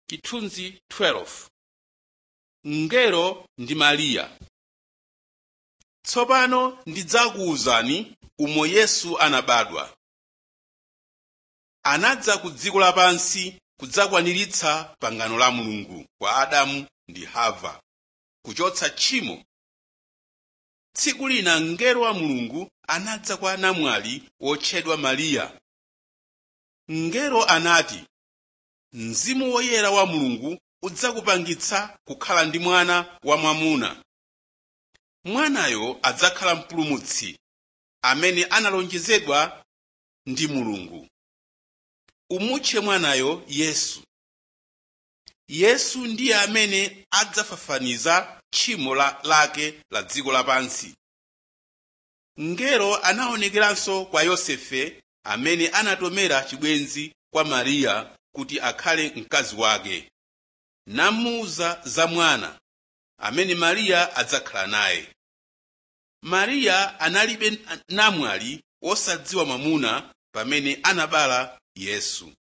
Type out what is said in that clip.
Chithunzi 12. Mngelo ndi Mariya. Tsopano ndidzakuwuzani umo Yesu anabadwa. Anadza ku dziko lapansi kudzakwaniritsa pangano la Mulungu kwa Adamu ndi Hava, kuchotsa tchimo. Tsiku lina mngelo wa Mulungu anadza kwa namwali wotchedwa Mariya. Mngelo anati, Mzimu woyera wa Mulungu udzakupangitsa kukhala ndi mwana wamwamuna. Mwanayo adzakhala mpulumutsi amene analonjezedwa ndi Mulungu. Umutche mwanayo Yesu. Yesu ndiye amene adzafafaniza tchimo lake la dziko lapansi. Mngelo anaonekeranso kwa Yosefe amene anatomera chibwenzi kwa Mariya kuti akhale mkazi wake, namuwuza za mwana amene Mariya adzakhala naye. Mariya analibe namwali wosadziwa mwamuna pamene anabala Yesu.